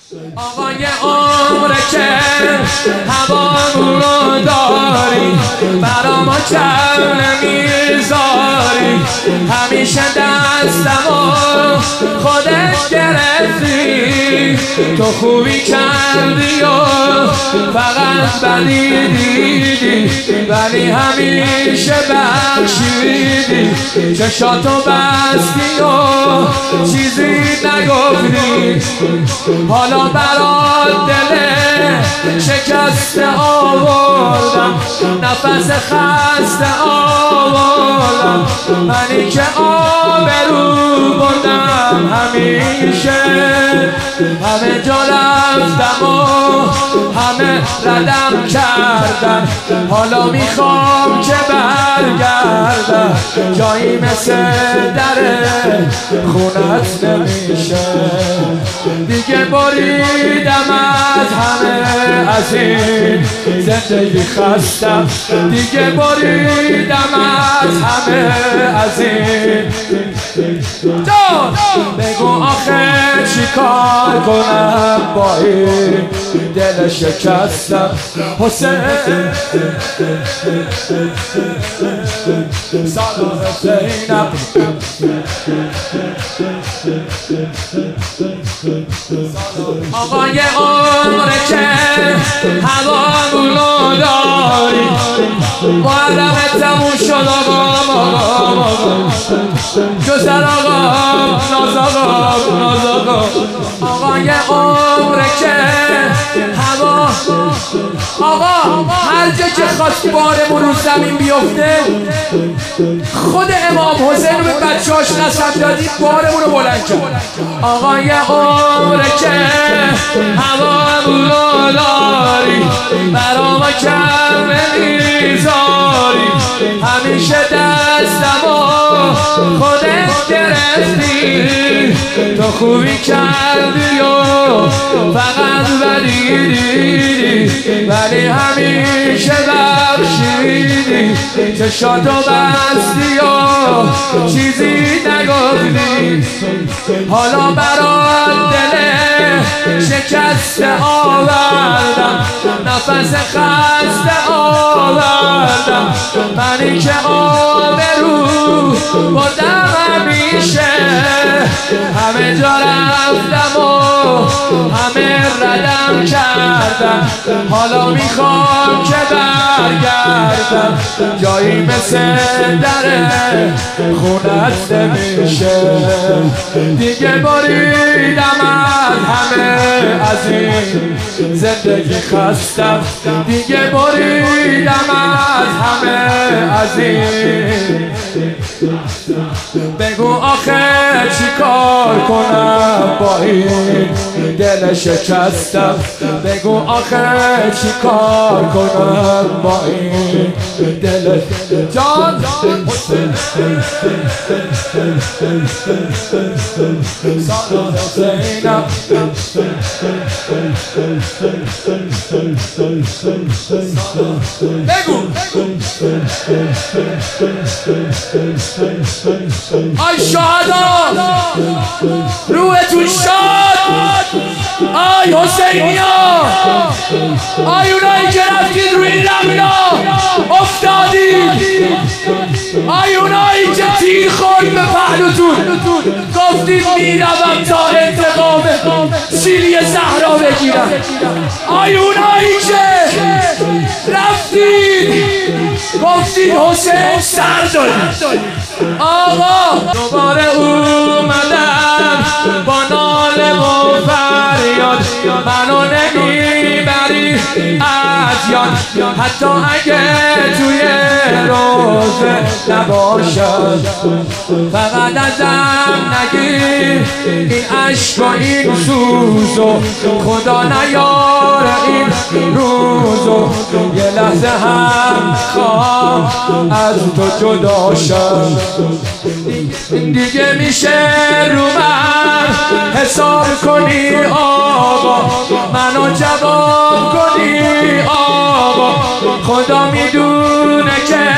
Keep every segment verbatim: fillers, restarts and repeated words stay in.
آقای عمر که هوامون رو داری، برا ما کم نمیذاری، همیشه دستمو خودت گرفتی، تو خوبی کردی و فقط بدی دیدی، ولی همیشه بخشیدی، چشاتو بستی و چیزی نگفتی، حالا برات دل شکسته آوردم، نفس خسته آوردم، منی که آبرو بردم همیشه، همه جا رفتم و همه ردم کردم، حالا میخوام که برگردم، جایی مثل در خونت نمیشه، دیگه بریدم از همه از این زندگی خستم، دیگه بریدم از همه از این جان، بگو آخه چی کار کنم با این دل شکستم، حسین سلام زینب آقای عمر که هوامون رو داری، معلمت تموم شد آقا آقا جزر آقا ناز آقا ناز آقا آقای عمر که هوا آقا هر جا که خواست بارمون رو زمین بیفته، خود امام حسین رو به بچه هاش قسم دادی بارمون رو بلند کرد، آقای عمر که هوامون رو داری، برا ما کم نمیذاری، همیشه دستمو خودت گرفتی، تو خوبی کردی و فقط بدی دیدی، ولی همیشه بخشیدی، چشاتو بستی و چیزی نگفتی، حالا برات دل شکسته آوردم، نفس خسته آوردم، منی که آبرو بردم همیشه، همه جا رفتم و همه ردم کردم، حالا میخوام که برگردم، جایی مثل در خونت نمیشه، دیگه بریدم از همه از این زندگی خستم، دیگه بریدم از همه از این، بگو آخه چی کار کنم با این دل شکستم، بگو آخه چی کار کنم با این دل جان سلام زینب بگو آی شهدا روحتون شاد، آی حسینیا، آی اونایی که رفتید روی این رمنا افتادید، آی اونایی که تیر خورد به پهلوتون گفتید میروم تا انتقام سیلی زهرا بگیرم، آی اونایی که رفتید گفتید حسین سر دارید، آقا دوباره اومدن با ناله و فریاد، منو نمیبری از یاد، حتی اگه توی روزه نباشد، فقط ازم نگیر این عشق و این سوزو، خدا نیاره این روزو، یه لحظه هم خواه از تو جدا شد، دیگه میشه رو من حساب کنی آقا، منو جواب کنی آقا، خدا میدونه که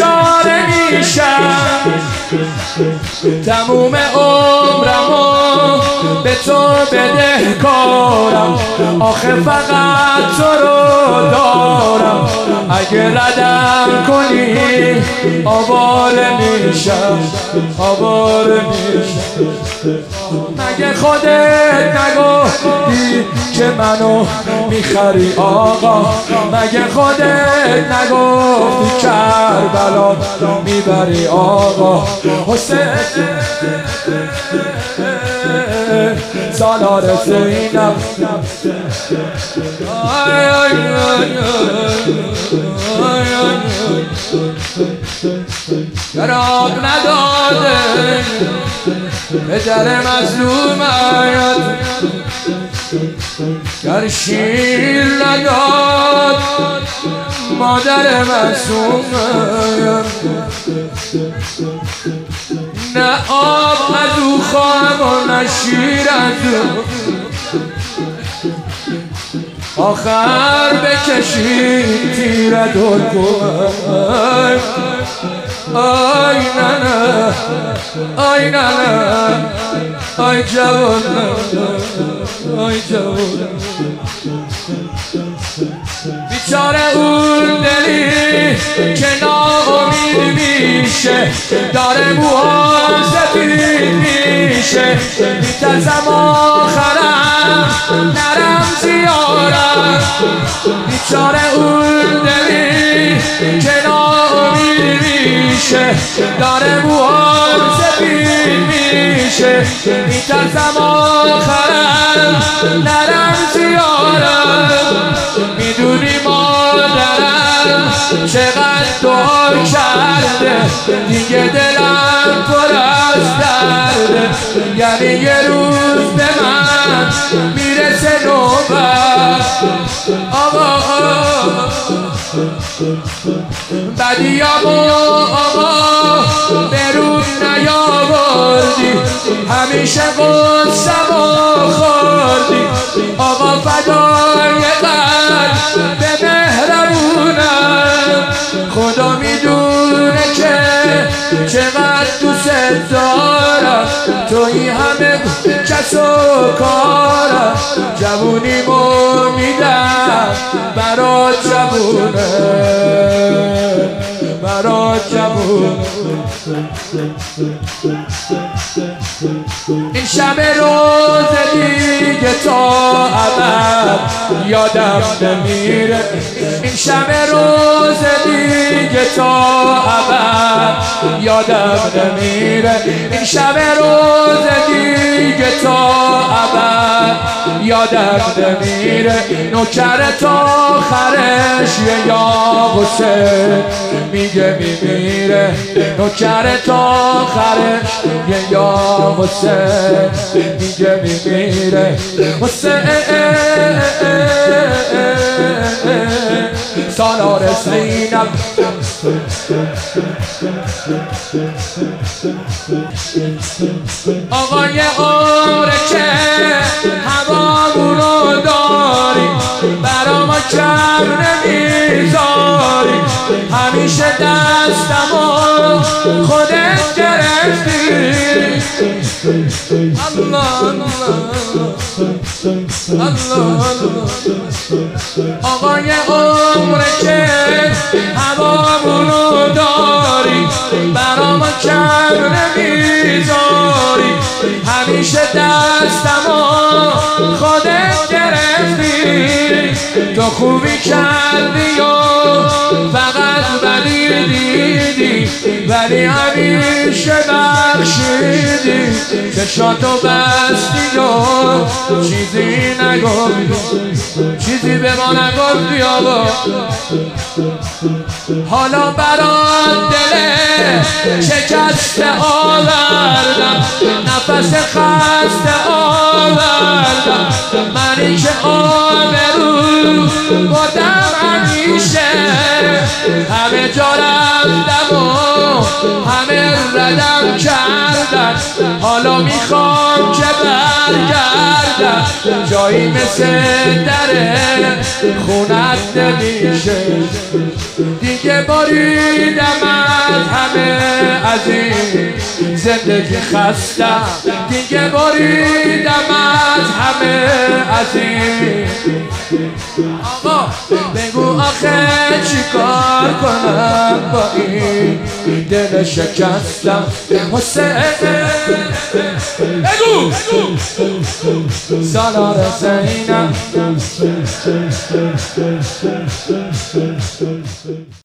بیچاره میشم، تموم عمرمو به تو بدهکارم، آخه فقط تو رو دارم. اگه ردم کنی آواره میشم، آواره میشم. مگه خودت نگفتی که منو میخری آقا؟ مگه خودت نگفتی کربلا میبری آقا؟ حسین سالار زینب گراب نداده پدر مظلومت، گر شیر نداد مادر مظلومت. نه آب از او خواهم و نه شیر از او، آخر بکشید تیر دلگوهم. آی نه نه، آی نه نه، آی جوان، آی جوان. بیچاره اون دلی که ناامید میشه، داره موها سفید میشه. میترسم آخرم نرم زیارم. بیچاره اون دلی که ناامید میشه، داره موها سفید میشه. میترسم آخرم نرم زیارم. میدونی مادرم چقدر دعا کرده، دیگه دلم پر از درده. یعنی یه روز به من میرسه نوبت آقا، بدیامو آقا به روم نیاوردی، همیشه غصه‌مو خوردی آقا. فدای قلب به مهربونم، خدا میدونه که چقدر دوست دارم. توی همه کس و کارم، جوونیمو میدم برات جوونه، برات جوونه. این شب روز دیگه تا ابد یادم نمیره. این شب روز دیگه تا ابد یادم نمیره. این شب روز دیگه تا ابد یادم نمیره. نوکر تا آخرش یه یا حسین میگه میمیره. نوکر تا آخرش یه یا حسین میگه میمیره. حسین سالار زینب آقای عمر که هوامونو داری، برا ما کم نمیذاری. همیشه دستمو خودت گرفتی. الله الله الله. آقای عمر که هوامونو داری، برا ما کم نمیذاری. همیشه دستمو خودت گرفتی. تو خوبی کردی و فقط بدی دیدی، ولی همیشه بخشیدی. چشاتو بستی و چیزی نگفتی، چیزی به ما نگفتی آقا. حالا برات دل شکسته آوردم، نفس خسته آوردم. منی که آبرو بردم همیشه، همه جا رفتم و همه ردم کردن. حالا میخوام که برگردم جایی مثل دره خونت نمیشه دیگه بریدم از همه از این زندگی خستم دیگه بریدم از همه از این آقا بگو آخه چی کار کنم با این دل شکستم حسین بگو سالار زینب